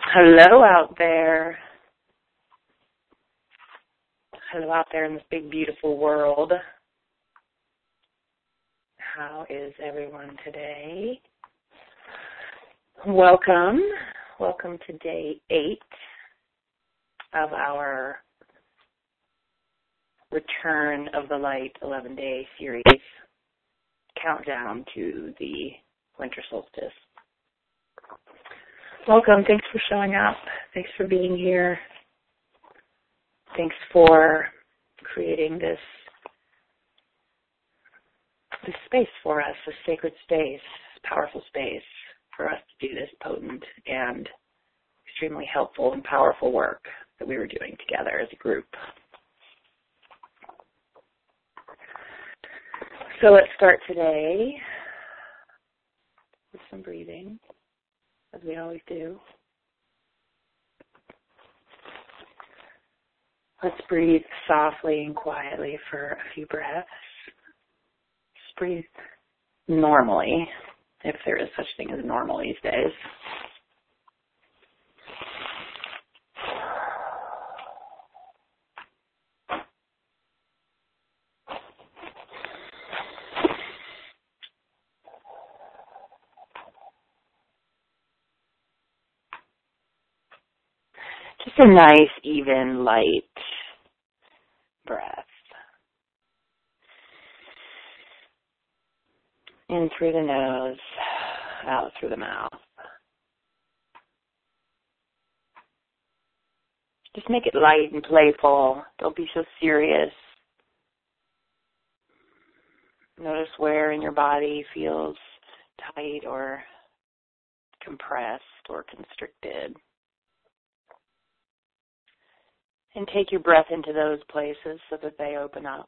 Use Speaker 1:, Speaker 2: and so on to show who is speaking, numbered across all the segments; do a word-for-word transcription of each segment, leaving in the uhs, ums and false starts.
Speaker 1: Hello out there. Hello out there in this big, beautiful world. How is everyone today? Welcome. Welcome to day eight of our Return of the Light eleven-day series, countdown to the winter solstice. Welcome. Thanks for showing up. Thanks for being here. Thanks for creating this, this space for us, a sacred space, powerful space for us to do this potent and extremely helpful and powerful work that we were doing together as a group. So let's start today with some breathing, as we always do. Let's breathe softly and quietly for a few breaths. Just breathe normally, if there is such thing as normal these days. Just a nice, even, light breath. In through the nose, out through the mouth. Just make it light and playful. Don't be so serious. Notice where in your body feels tight or compressed or constricted. And take your breath into those places so that they open up.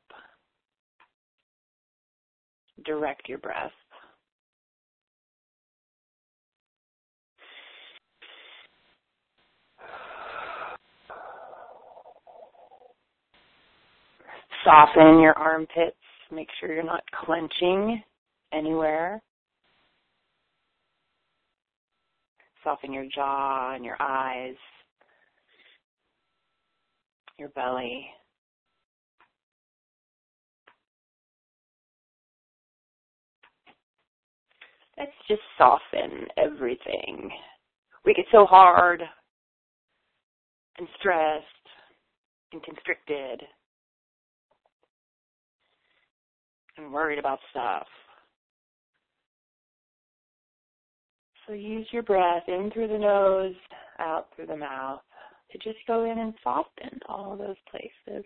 Speaker 1: Direct your breath. Soften your armpits. Make sure you're not clenching anywhere. Soften your jaw and your eyes. Your belly. Let's just soften everything. We get so hard and stressed and constricted and worried about stuff. So use your breath in through the nose, out through the mouth, to just go in and soften all those places.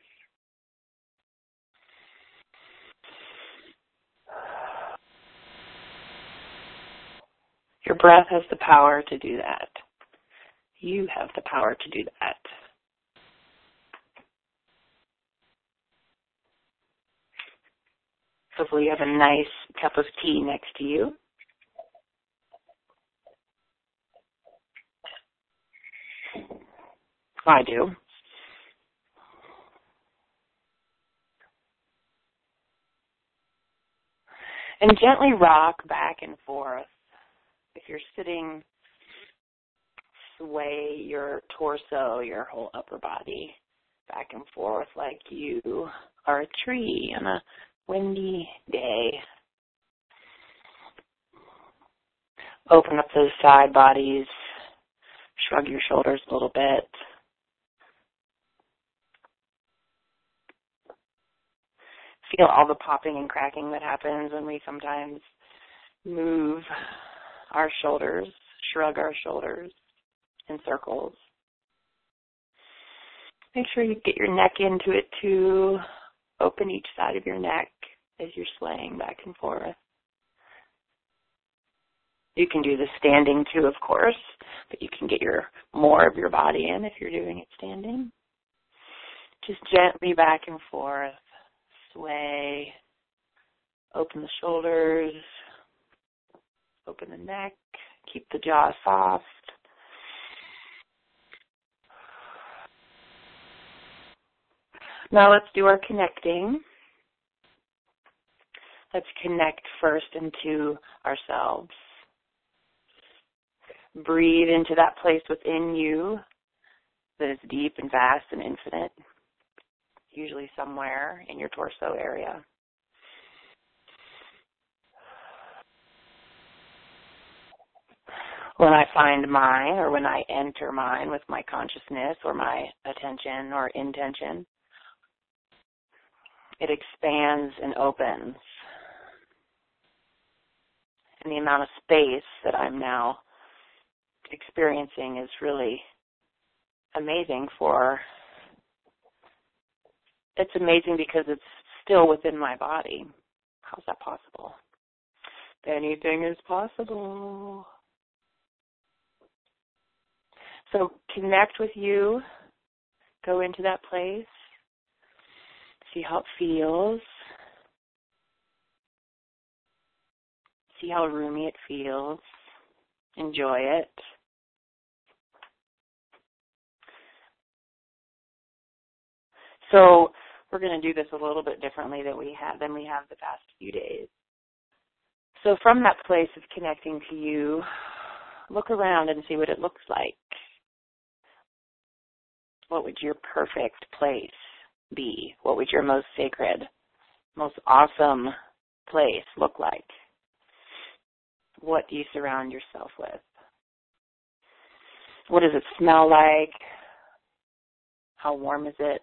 Speaker 1: Your breath has the power to do that. You have the power to do that. Hopefully you have a nice cup of tea next to you. I do. And gently rock back and forth. If you're sitting, sway your torso, your whole upper body back and forth like you are a tree on a windy day. Open up those side bodies. Shrug your shoulders a little bit. Feel all the popping and cracking that happens when we sometimes move our shoulders, shrug our shoulders in circles. Make sure you get your neck into it too. Open each side of your neck as you're swaying back and forth. You can do this standing too, of course, but you can get your more of your body in if you're doing it standing. Just gently back and forth. Sway, open the shoulders, open the neck, keep the jaw soft. Now let's do our connecting. Let's connect first into ourselves. breathe into that place within you that is deep and vast and infinite, usually somewhere in your torso area. When I find mine, or when I enter mine with my consciousness or my attention or intention, it expands and opens. And the amount of space that I'm now experiencing is really amazing for, it's amazing because it's still within my body. How's that possible? Anything is possible. So connect with you, go into that place, see how it feels, see how roomy it feels, enjoy it. So we're going to do this a little bit differently than we have than we have the past few days. So from that place of connecting to you, look around and see what it looks like. What would your perfect place be? What would your most sacred, most awesome place look like? What do you surround yourself with? What does it smell like? How warm is it?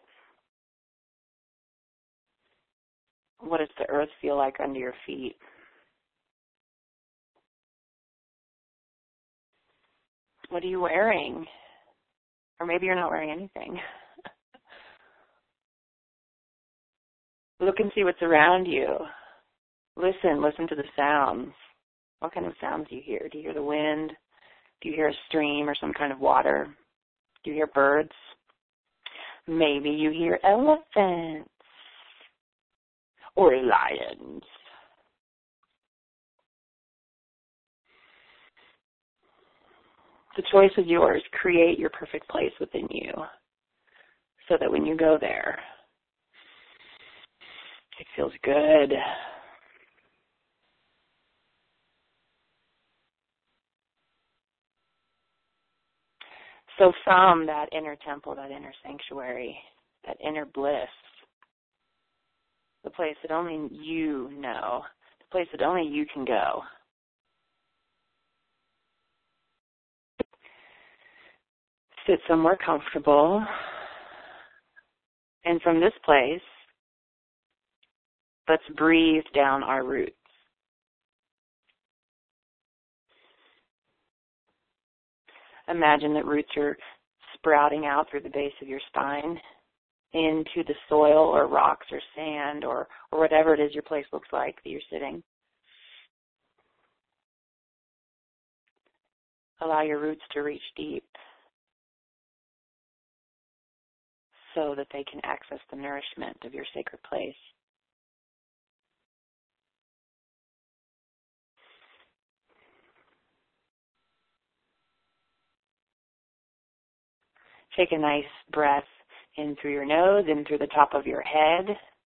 Speaker 1: What does the earth feel like under your feet? What are you wearing? Or maybe you're not wearing anything. Look and see what's around you. Listen, listen to the sounds. What kind of sounds do you hear? Do you hear the wind? Do you hear a stream or some kind of water? Do you hear birds? Maybe you hear elephants or lions. The choice is yours. Create your perfect place within you so that when you go there, it feels good. So from that inner temple, that inner sanctuary, that inner bliss, the place that only you know, the place that only you can go, sit somewhere comfortable, and from this place, let's breathe down our roots. Imagine that roots are sprouting out through the base of your spine into the soil or rocks or sand or, or whatever it is your place looks like that you're sitting. Allow your roots to reach deep so that they can access the nourishment of your sacred place. Take a nice breath in through your nose, in through the top of your head,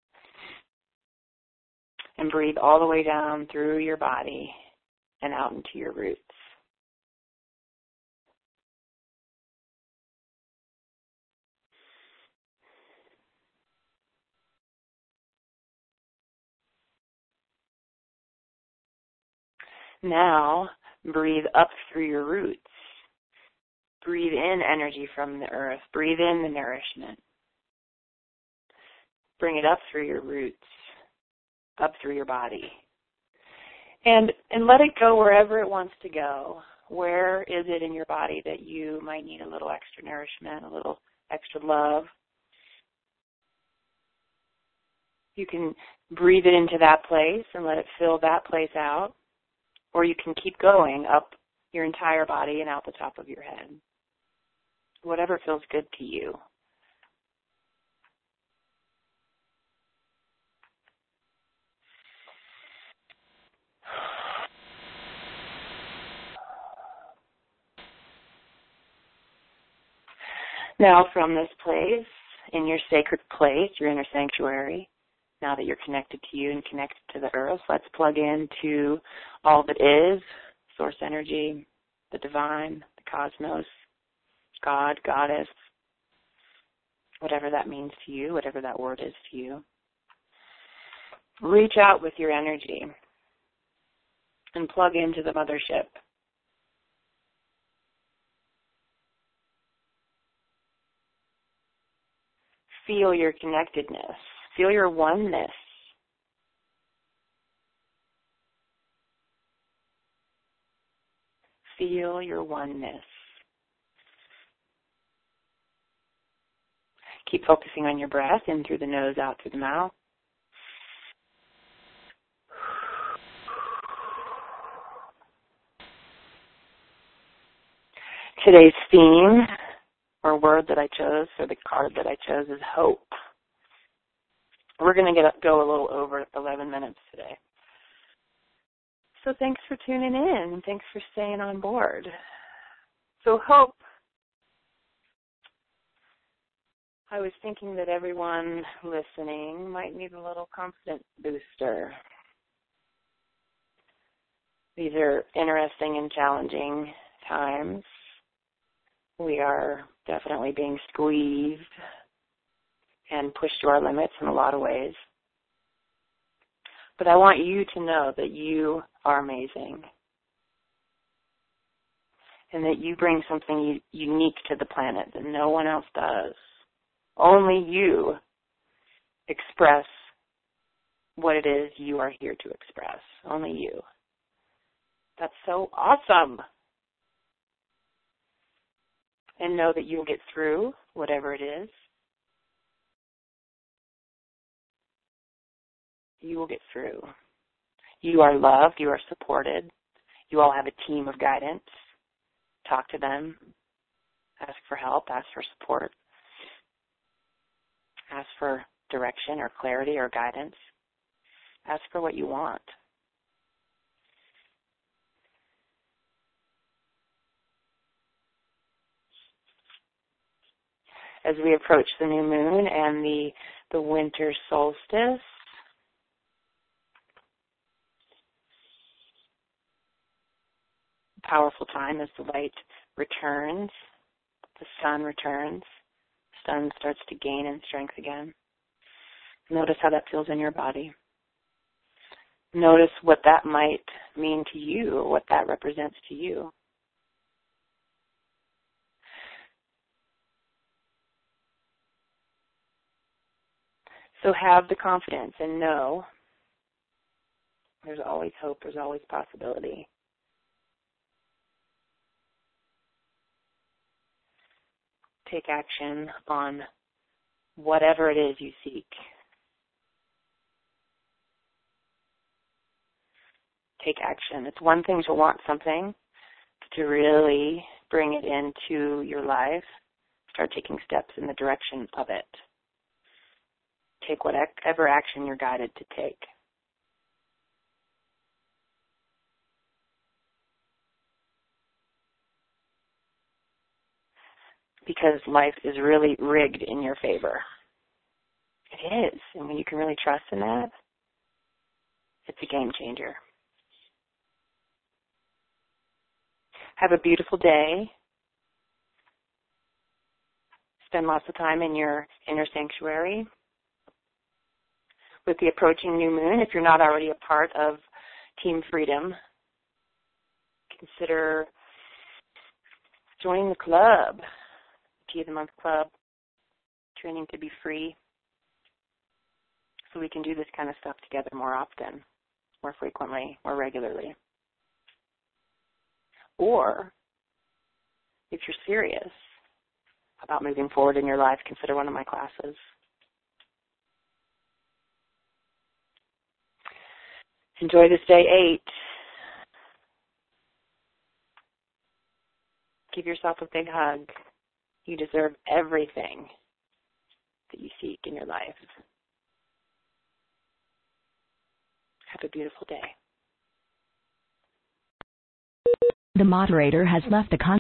Speaker 1: and breathe all the way down through your body and out into your roots. Now, breathe up through your roots. Breathe in energy from the earth. Breathe in the nourishment. Bring it up through your roots, up through your body. And and let it go wherever it wants to go. Where is it in your body that you might need a little extra nourishment, a little extra love? You can breathe it into that place and let it fill that place out. Or you can keep going up your entire body and out the top of your head. Whatever feels good to you. Now from this place, in your sacred place, your inner sanctuary, now that you're connected to you and connected to the earth, let's plug into all that is, source energy, the divine, the cosmos, God, goddess, whatever that means to you, whatever that word is to you. Reach out with your energy and plug into the mothership. Feel your connectedness. Feel your oneness. Feel your oneness. Keep focusing on your breath, in through the nose, out through the mouth. Today's theme or word that I chose, or the card that I chose, is hope. We're going to get go a little over eleven minutes today. So thanks for tuning in, and thanks for staying on board. So hope, I was thinking that everyone listening might need a little confidence booster. These are interesting and challenging times. We are definitely being squeezed and pushed to our limits in a lot of ways. But I want you to know that you are amazing and that you bring something u- unique to the planet that no one else does. Only you express what it is you are here to express. Only you. That's so awesome. And know that you'll get through whatever it is. You will get through. You are loved. You are supported. You all have a team of guidance. Talk to them. Ask for help. Ask for support. Ask for direction or clarity or guidance. Ask for what you want. As we approach the new moon and the, the winter solstice, powerful time as the light returns, the sun returns, the sun starts to gain in strength again. Notice how that feels in your body. Notice what that might mean to you, or what that represents to you. So have the confidence and know there's always hope, there's always possibility. Take action on whatever it is you seek. Take action. It's one thing to want something, but to really bring it into your life, start taking steps in the direction of it. Take whatever action you're guided to take. Because life is really rigged in your favor. It is. And when you can really trust in that, it's a game changer. Have a beautiful day. Spend lots of time in your inner sanctuary. With the approaching new moon, if you're not already a part of Team Freedom, consider joining the club, Tea of the Month Club, training to be free, so we can do this kind of stuff together more often, more frequently, more regularly. Or, if you're serious about moving forward in your life, consider one of my classes. Enjoy this day eight. Give yourself a big hug. You deserve everything that you seek in your life. Have a beautiful day.
Speaker 2: The moderator has left the con-